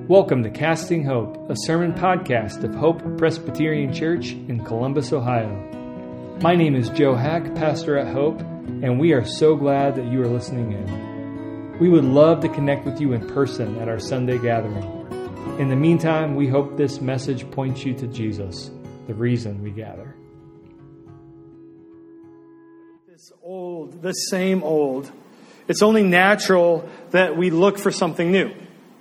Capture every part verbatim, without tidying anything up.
Welcome to Casting Hope, a sermon podcast of Hope Presbyterian Church in Columbus, Ohio. My name is Joe Hack, pastor at Hope, and we are so glad that you are listening in. We would love to connect with you in person at our Sunday gathering. In the meantime, we hope this message points you to Jesus, the reason we gather. This old, the same old. It's only natural that we look for something new.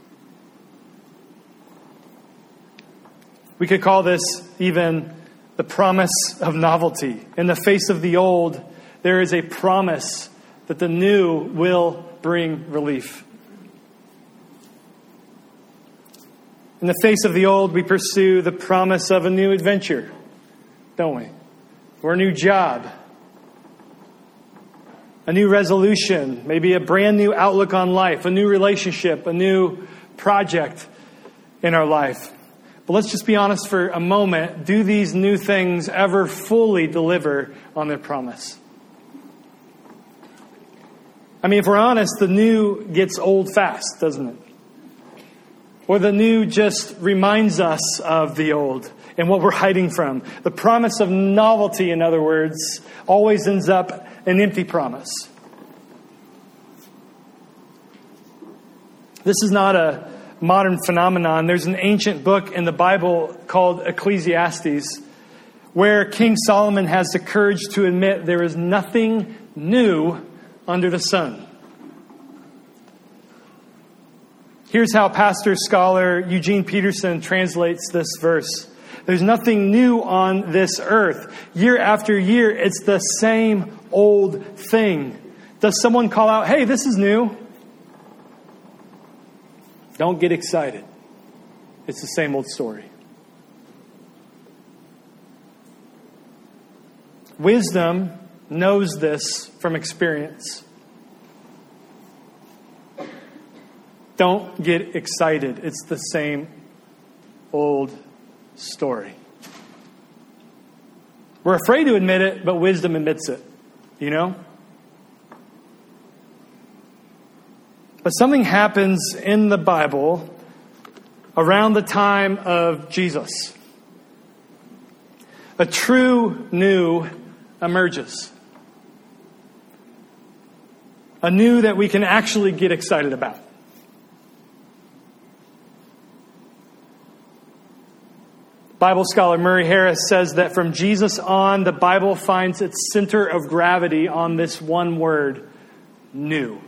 We could call this even the promise of novelty. In the face of the old, there is a promise that the new will bring relief. In the face of the old, we pursue the promise of a new adventure, don't we? Or a new job, a new resolution, maybe a brand new outlook on life, a new relationship, a new project in our life. But let's just be honest for a moment. Do these new things ever fully deliver on their promise? I mean, if we're honest, the new gets old fast, doesn't it? Or the new just reminds us of the old and what we're hiding from. The promise of novelty, in other words, always ends up an empty promise. This is not a modern phenomenon. There's an ancient book in the Bible called Ecclesiastes where King Solomon has the courage to admit there is nothing new under the sun. Here's how pastor scholar Eugene Peterson translates this verse. There's nothing new on this earth. Year after year, it's the same old thing. Does someone call out, "Hey, this is new"? Don't get excited. It's the same old story. Wisdom knows this from experience. Don't get excited. It's the same old story. We're afraid to admit it, but wisdom admits it. You know? But something happens in the Bible around the time of Jesus. A true new emerges. A new that we can actually get excited about. Bible scholar Murray Harris says that from Jesus on, the Bible finds its center of gravity on this one word, new.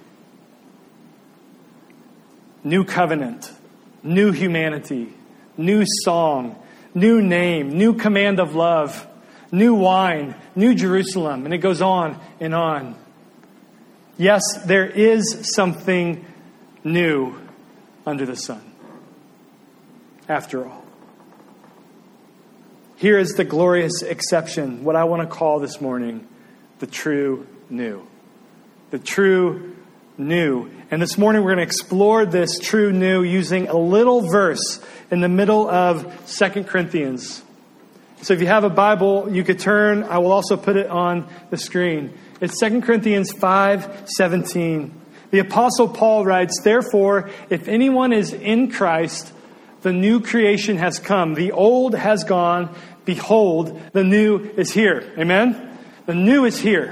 New covenant, new humanity, new song, new name, new command of love, new wine, new Jerusalem, and it goes on and on. Yes, there is something new under the sun, after all. Here is the glorious exception, what I want to call this morning, the true new. The true new. And this morning we're going to explore this true new using a little verse in the middle of Second Corinthians. So if you have a Bible, you could turn. I will also put it on the screen. It's Second Corinthians five seventeen. The Apostle Paul writes, "Therefore, if anyone is in Christ, the new creation has come. The old has gone. Behold, the new is here." Amen? The new is here.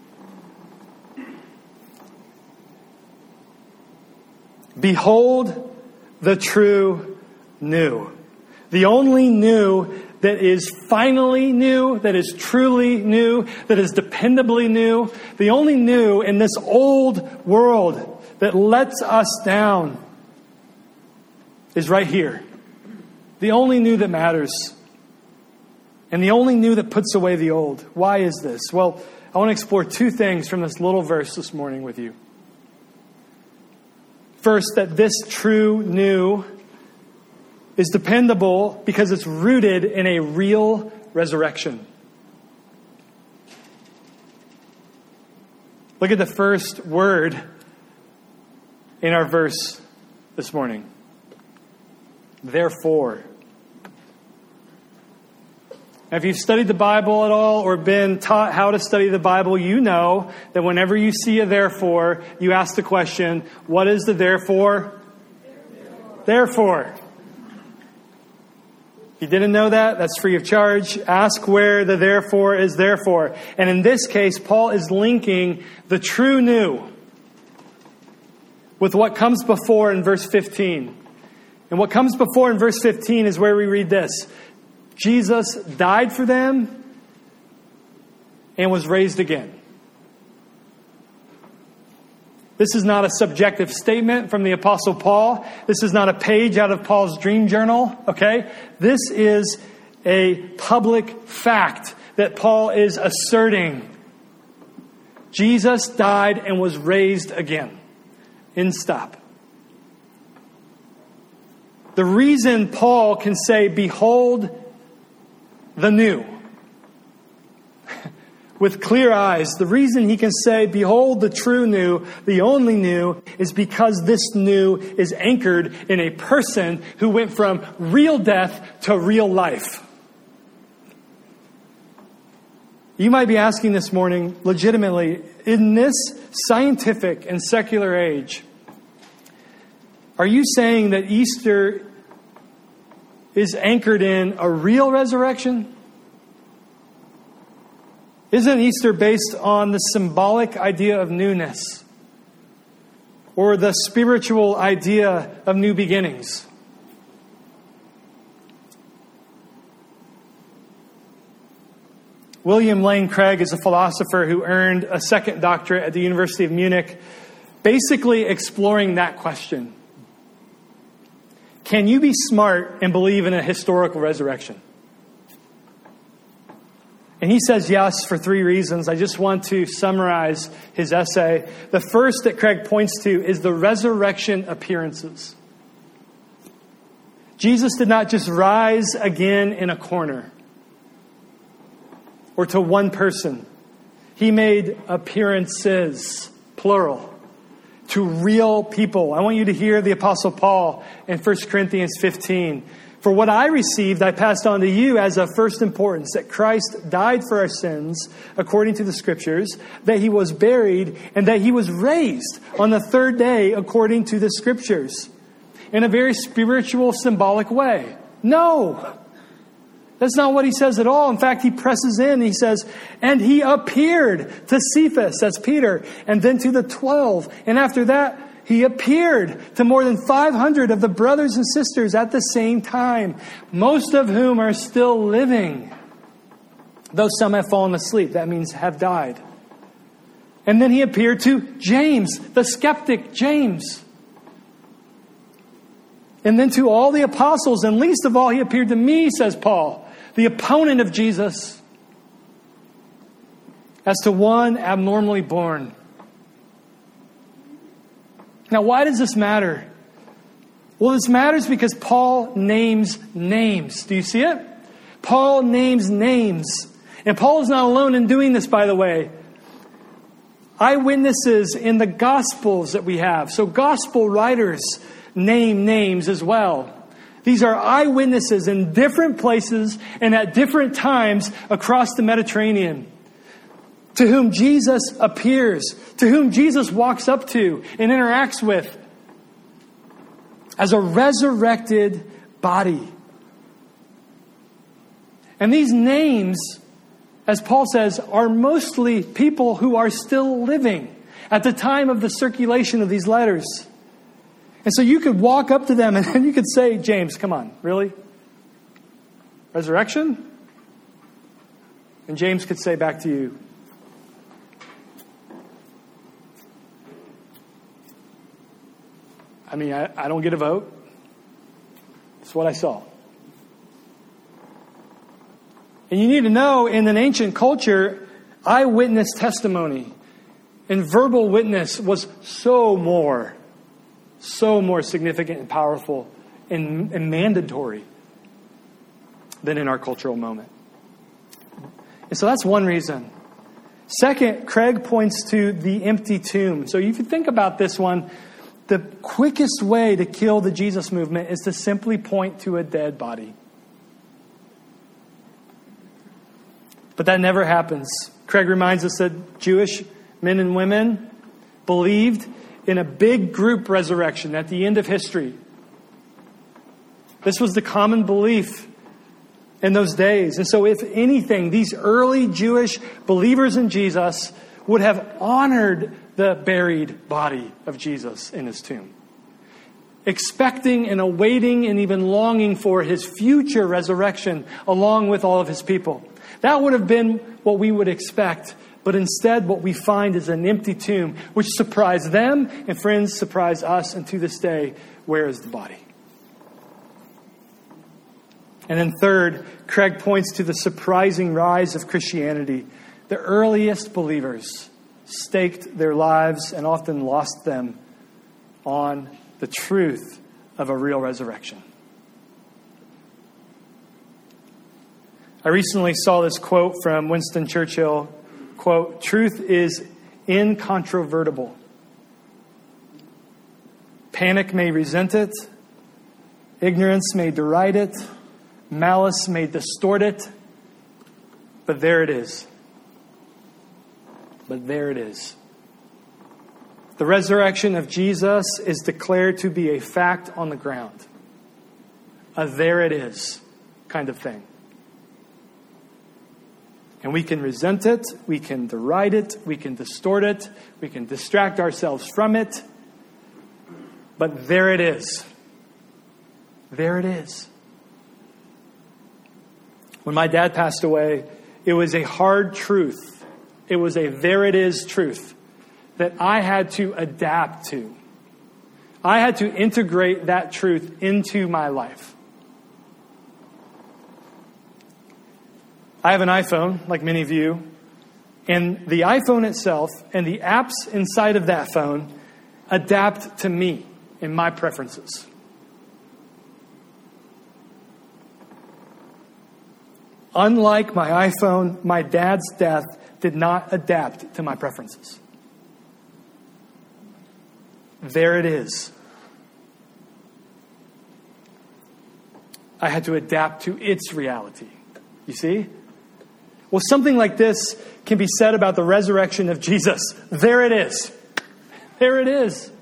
Behold the true new. The only new that is finally new, that is truly new, that is dependably new. The only new in this old world that lets us down is right here. The only new that matters. And the only new that puts away the old. Why is this? Well, I want to explore two things from this little verse this morning with you. First, that this true new is dependable because it's rooted in a real resurrection. Look at the first word in our verse this morning. Therefore. Now, if you've studied the Bible at all or been taught how to study the Bible, you know that whenever you see a therefore, you ask the question, what is the therefore? Therefore. If you didn't know that, that's free of charge. Ask where the therefore is therefore. And in this case, Paul is linking the true new with what comes before in verse fifteen. And what comes before in verse fifteen is where we read this. Jesus died for them and was raised again. This is not a subjective statement from the Apostle Paul. This is not a page out of Paul's dream journal, okay? This is a public fact that Paul is asserting. Jesus died and was raised again. In stop. The reason Paul can say, behold the new, with clear eyes, the reason he can say, behold the true new, the only new, is because this new is anchored in a person who went from real death to real life. You might be asking this morning, legitimately, in this scientific and secular age, are you saying that Easter is anchored in a real resurrection? Isn't Easter based on the symbolic idea of newness or the spiritual idea of new beginnings? William Lane Craig is a philosopher who earned a second doctorate at the University of Munich, basically exploring that question. Can you be smart and believe in a historical resurrection? And he says yes for three reasons. I just want to summarize his essay. The first that Craig points to is the resurrection appearances. Jesus did not just rise again in a corner or to one person. He made appearances, plural, to real people. I want you to hear the Apostle Paul in First Corinthians fifteen. For what I received, I passed on to you as of first importance, that Christ died for our sins, according to the Scriptures, that he was buried, and that he was raised on the third day, according to the Scriptures. In a very spiritual, symbolic way. No! That's not what he says at all. In fact, he presses in, he says, and he appeared to Cephas, that's Peter, and then to the twelve. And after that, he appeared to more than five hundred of the brothers and sisters at the same time, most of whom are still living, though some have fallen asleep. That means have died. And then he appeared to James, the skeptic James. And then to all the apostles, and least of all, he appeared to me, says Paul, the opponent of Jesus, as to one abnormally born. Now, why does this matter? Well, this matters because Paul names names. Do you see it? Paul names names. And Paul is not alone in doing this, by the way. Eyewitnesses in the Gospels that we have. So gospel writers name names as well. These are eyewitnesses in different places and at different times across the Mediterranean, to whom Jesus appears, to whom Jesus walks up to and interacts with as a resurrected body. And these names, as Paul says, are mostly people who are still living at the time of the circulation of these letters. And so you could walk up to them and then you could say, James, come on, really? Resurrection? And James could say back to you, I mean, I, I don't get a vote. It's what I saw. And you need to know, in an ancient culture, eyewitness testimony and verbal witness was so more, so more significant and powerful and, and mandatory than in our cultural moment. And so that's one reason. Second, Craig points to the empty tomb. So if you think about this one, the quickest way to kill the Jesus movement is to simply point to a dead body. But that never happens. Craig reminds us that Jewish men and women believed in a big group resurrection at the end of history. This was the common belief in those days. And so if anything, these early Jewish believers in Jesus would have honored the buried body of Jesus in his tomb, expecting and awaiting and even longing for his future resurrection along with all of his people. That would have been what we would expect. But instead, what we find is an empty tomb, which surprised them, and friends, surprised us. And to this day, where is the body? And then third, Craig points to the surprising rise of Christianity. The earliest believers staked their lives and often lost them on the truth of a real resurrection. I recently saw this quote from Winston Churchill. Quote, "Truth is incontrovertible. Panic may resent it. Ignorance may deride it. Malice may distort it. But there it is. But there it is." The resurrection of Jesus is declared to be a fact on the ground. A there it is kind of thing. And we can resent it, we can deride it, we can distort it, we can distract ourselves from it. But there it is. There it is. When my dad passed away, it was a hard truth. It was a there it is truth that I had to adapt to. I had to integrate that truth into my life. I have an iPhone, like many of you, and the iPhone itself and the apps inside of that phone adapt to me and my preferences. Unlike my iPhone, my dad's death did not adapt to my preferences. There it is. I had to adapt to its reality. You see? Well, something like this can be said about the resurrection of Jesus. There it is. There it is.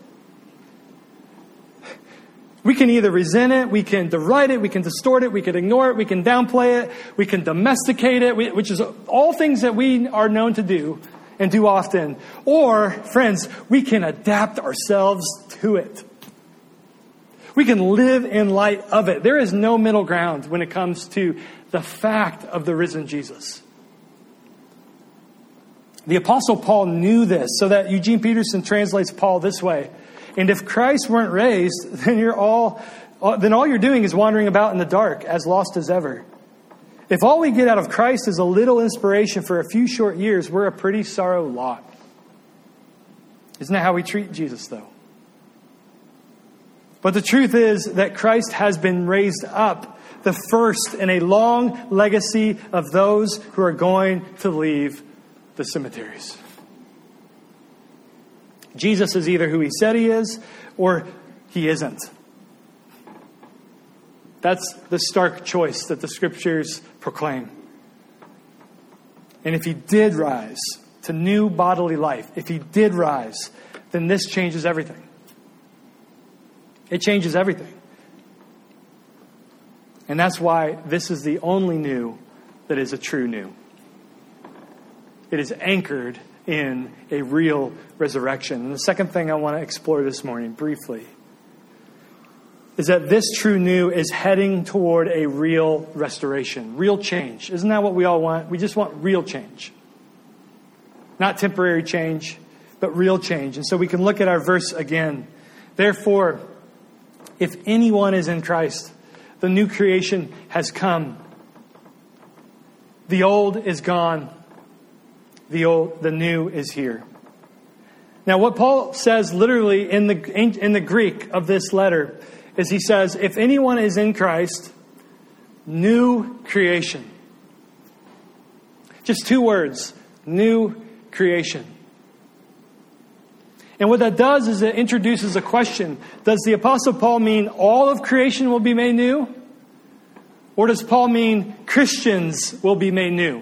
We can either resent it, we can deride it, we can distort it, we can ignore it, we can downplay it, we can domesticate it, which is all things that we are known to do and do often. Or, friends, we can adapt ourselves to it. We can live in light of it. There is no middle ground when it comes to the fact of the risen Jesus. The Apostle Paul knew this, so that Eugene Peterson translates Paul this way. And if Christ weren't raised, then you're all, then all you're doing is wandering about in the dark, as lost as ever. If all we get out of Christ is a little inspiration for a few short years, we're a pretty sorrow lot. Isn't that how we treat Jesus, though? But the truth is that Christ has been raised up, the first in a long legacy of those who are going to leave the cemeteries. Jesus is either who he said he is or he isn't. That's the stark choice that the scriptures proclaim. And if he did rise to new bodily life, if he did rise, then this changes everything. It changes everything. And that's why this is the only new that is a true new. It is anchored in a real resurrection. And the second thing I want to explore this morning briefly is that this true new is heading toward a real restoration, real change. Isn't that what we all want? We just want real change. Not temporary change, but real change. And so we can look at our verse again. Therefore, if anyone is in Christ, the new creation has come. The old is gone. The old, the new is here. Now, what Paul says literally in the in the Greek of this letter is he says, if anyone is in Christ, new creation. Just two words, new creation. And what that does is it introduces a question. Does the Apostle Paul mean all of creation will be made new? Or does Paul mean Christians will be made new?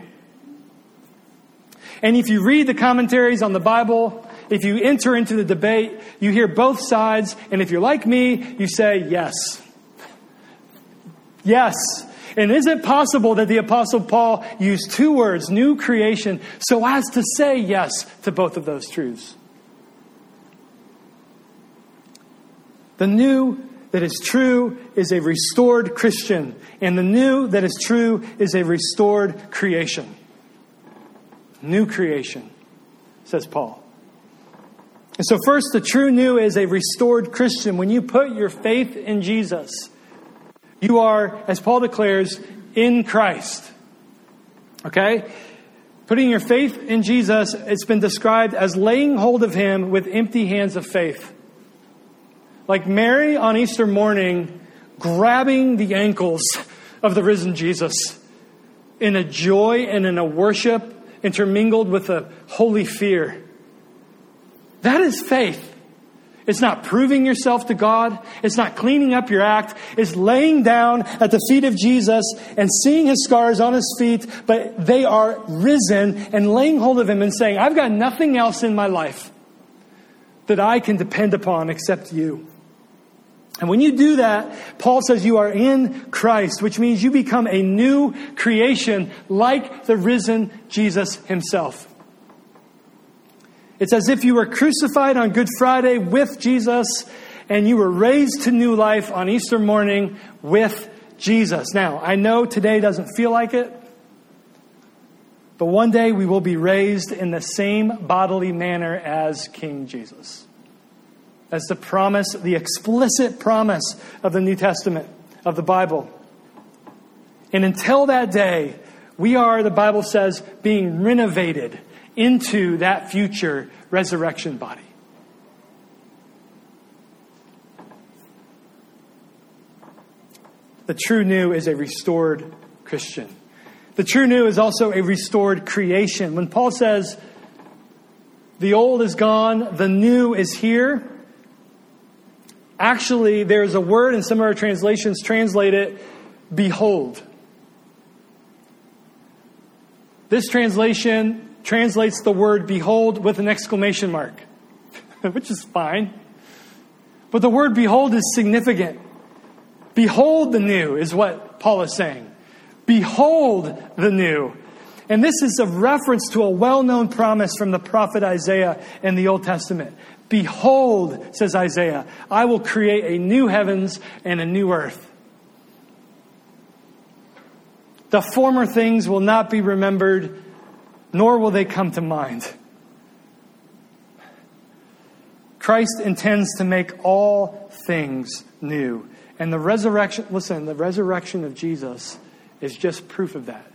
And if you read the commentaries on the Bible, if you enter into the debate, you hear both sides. And if you're like me, you say, yes. Yes. And is it possible that the Apostle Paul used two words, new creation, so as to say yes to both of those truths? The new that is true is a restored Christian, and the new that is true is a restored creation. New creation, says Paul. And so first, the true new is a restored Christian. When you put your faith in Jesus, you are, as Paul declares, in Christ. Okay? Putting your faith in Jesus, it's been described as laying hold of him with empty hands of faith. Like Mary on Easter morning, grabbing the ankles of the risen Jesus in a joy and in a worship intermingled with a holy fear. That is faith. It's not proving yourself to God. It's not cleaning up your act. It's laying down at the feet of Jesus and seeing his scars on his feet, but they are risen, and laying hold of him and saying, I've got nothing else in my life that I can depend upon except you. And when you do that, Paul says you are in Christ, which means you become a new creation like the risen Jesus himself. It's as if you were crucified on Good Friday with Jesus and you were raised to new life on Easter morning with Jesus. Now, I know today doesn't feel like it, but one day we will be raised in the same bodily manner as King Jesus. That's the promise, the explicit promise of the New Testament, of the Bible. And until that day, we are, the Bible says, being renovated into that future resurrection body. The true new is a restored Christian. The true new is also a restored creation. When Paul says, the old is gone, the new is here, actually there's a word in some of our translations translate it, behold. This translation translates the word behold with an exclamation mark, which is fine. But the word behold is significant. Behold the new is what Paul is saying. Behold the new. And this is a reference to a well-known promise from the prophet Isaiah in the Old Testament. Behold, says Isaiah, I will create a new heavens and a new earth. The former things will not be remembered, nor will they come to mind. Christ intends to make all things new. And the resurrection, listen, the resurrection of Jesus is just proof of that.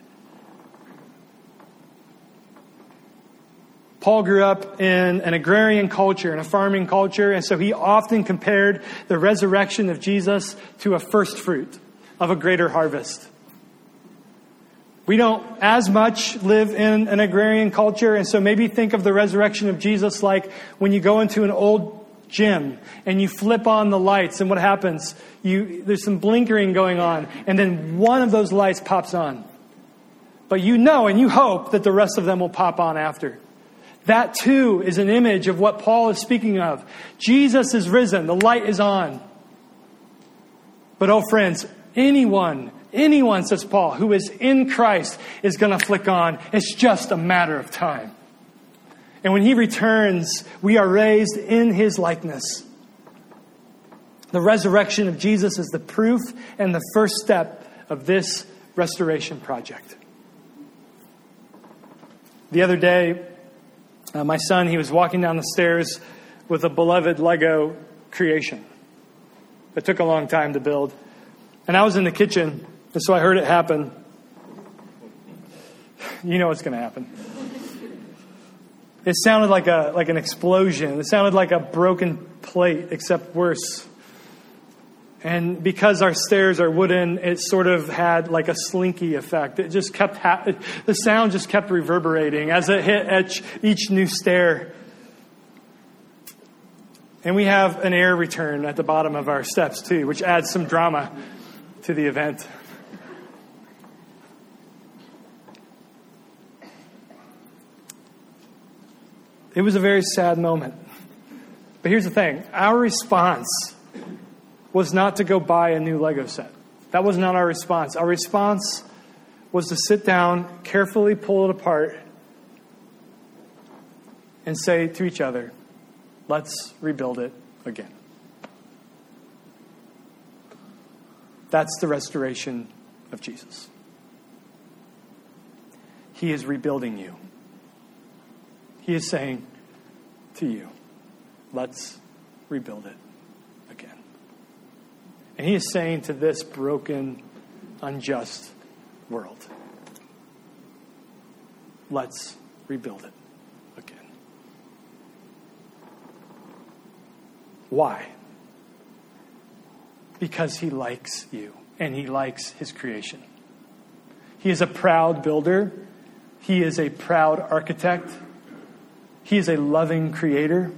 Paul grew up in an agrarian culture, in a farming culture, and so he often compared the resurrection of Jesus to a first fruit of a greater harvest. We don't as much live in an agrarian culture, and so maybe think of the resurrection of Jesus like when you go into an old gym and you flip on the lights, and what happens? You there's some blinkering going on, and then one of those lights pops on. But you know and you hope that the rest of them will pop on after. That too is an image of what Paul is speaking of. Jesus is risen. The light is on. But oh friends, anyone, anyone, says Paul, who is in Christ is going to flick on. It's just a matter of time. And when he returns, we are raised in his likeness. The resurrection of Jesus is the proof and the first step of this restoration project. The other day, Uh, my son, he was walking down the stairs with a beloved Lego creation. It took a long time to build. And I was in the kitchen, and so I heard it happen. You know what's going to happen. It sounded like a like an explosion. It sounded like a broken plate, except worse. And because our stairs are wooden, it sort of had like a slinky effect. It just kept, ha- the sound just kept reverberating as it hit each, each new stair. And we have an air return at the bottom of our steps too, which adds some drama to the event. It was a very sad moment. But here's the thing. Our response was not to go buy a new Lego set. That was not our response. Our response was to sit down, carefully pull it apart, and say to each other, let's rebuild it again. That's the restoration of Jesus. He is rebuilding you. He is saying to you, let's rebuild it again. And he is saying to this broken, unjust world, let's rebuild it again. Why? Because he likes you and he likes his creation. He is a proud builder. He is a proud architect. He is a loving creator.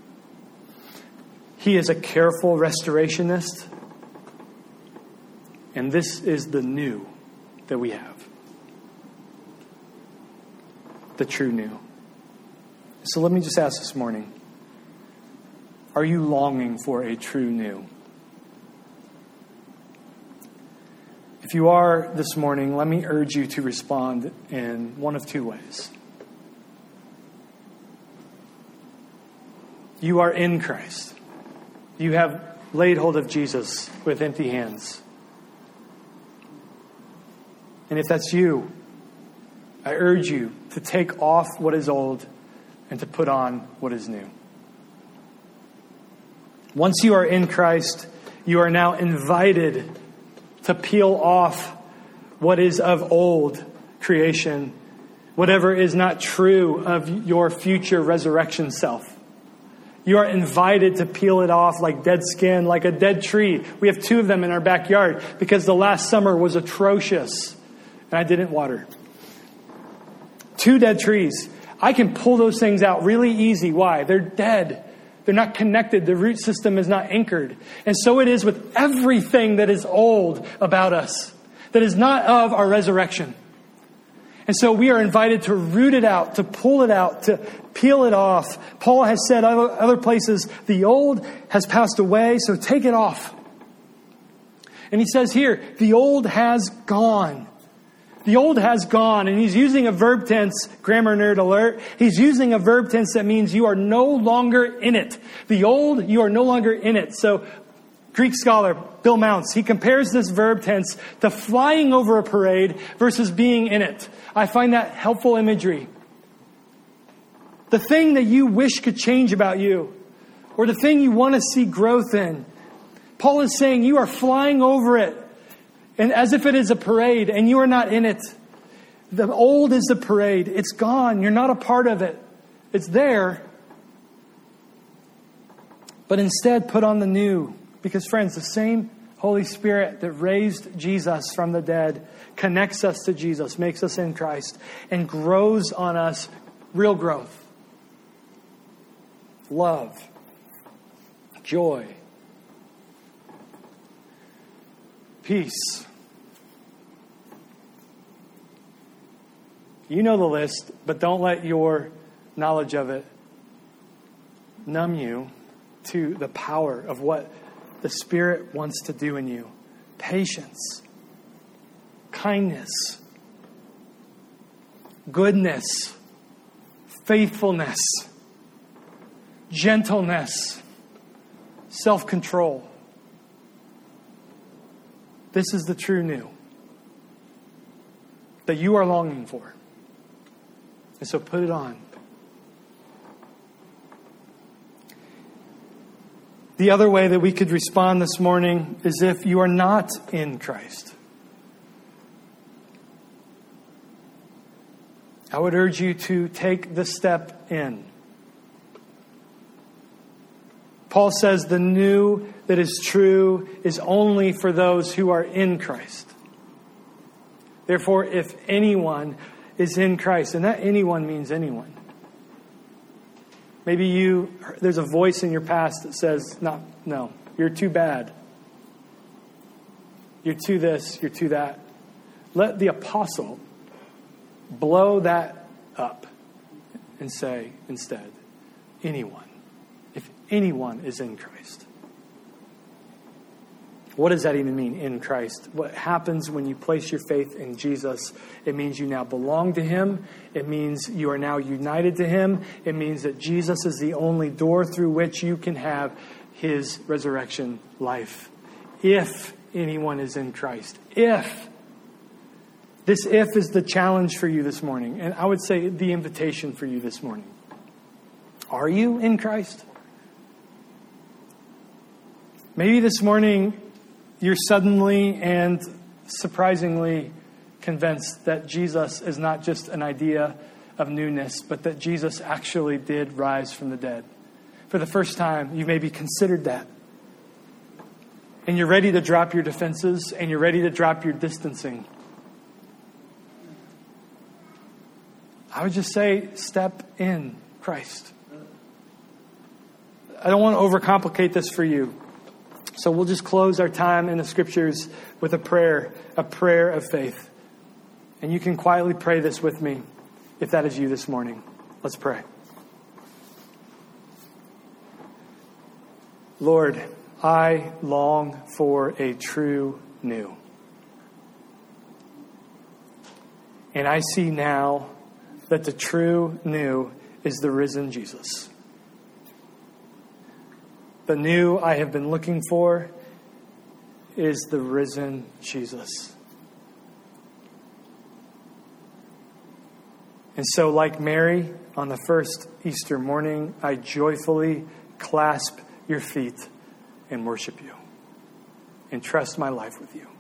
He is a careful restorationist. And this is the new that we have. The true new. So let me just ask this morning, are you longing for a true new? If you are this morning, let me urge you to respond in one of two ways. You are in Christ. You have laid hold of Jesus with empty hands. And if that's you, I urge you to take off what is old and to put on what is new. Once you are in Christ, you are now invited to peel off what is of old creation, whatever is not true of your future resurrection self. You are invited to peel it off like dead skin, like a dead tree. We have two of them in our backyard because the last summer was atrocious and I didn't water. Two dead trees. I can pull those things out really easy. Why? They're dead. They're not connected. The root system is not anchored. And so it is with everything that is old about us, that is not of our resurrection. And so we are invited to root it out, to pull it out, to peel it off. Paul has said other, other places, the old has passed away, so take it off. And he says here, the old has gone. The old has gone, and he's using a verb tense, grammar nerd alert. He's using a verb tense that means you are no longer in it. The old, you are no longer in it. So Greek scholar Bill Mounce, he compares this verb tense to flying over a parade versus being in it. I find that helpful imagery. The thing that you wish could change about you, or the thing you want to see growth in, Paul is saying you are flying over it. And as if it is a parade, and you are not in it. The old is the parade. It's gone. You're not a part of it. It's there. But instead, put on the new. Because, friends, the same Holy Spirit that raised Jesus from the dead connects us to Jesus, makes us in Christ, and grows on us real growth. Love. Joy. Peace. You know the list, but don't let your knowledge of it numb you to the power of what the Spirit wants to do in you. Patience, kindness, goodness, faithfulness, gentleness, self-control. This is the true new that you are longing for. And so put it on. The other way that we could respond this morning is if you are not in Christ. I would urge you to take the step in. Paul says the new that is true is only for those who are in Christ. Therefore, if anyone is in Christ, and that anyone means anyone. Maybe you, there's a voice in your past that says, no, no, you're too bad. You're too this, you're too that. Let the apostle blow that up and say instead, anyone. If anyone is in Christ. What does that even mean, in Christ? What happens when you place your faith in Jesus? It means you now belong to him. It means you are now united to him. It means that Jesus is the only door through which you can have his resurrection life. If anyone is in Christ. If. This if is the challenge for you this morning. And I would say the invitation for you this morning. Are you in Christ? Maybe this morning you're suddenly and surprisingly convinced that Jesus is not just an idea of newness, but that Jesus actually did rise from the dead. For the first time, you've maybe considered that. And you're ready to drop your defenses and you're ready to drop your distancing. I would just say, step in Christ. I don't want to overcomplicate this for you. So we'll just close our time in the scriptures with a prayer, a prayer of faith. And you can quietly pray this with me if that is you this morning. Let's pray. Lord, I long for a true new. And I see now that the true new is the risen Jesus. The new I have been looking for is the risen Jesus. And so, like Mary on the first Easter morning, I joyfully clasp your feet and worship you and trust my life with you.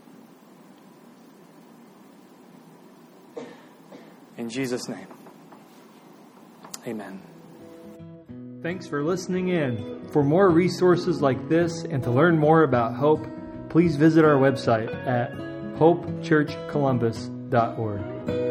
In Jesus' name, amen. Thanks for listening in. For more resources like this and to learn more about Hope, please visit our website at hope church columbus dot org.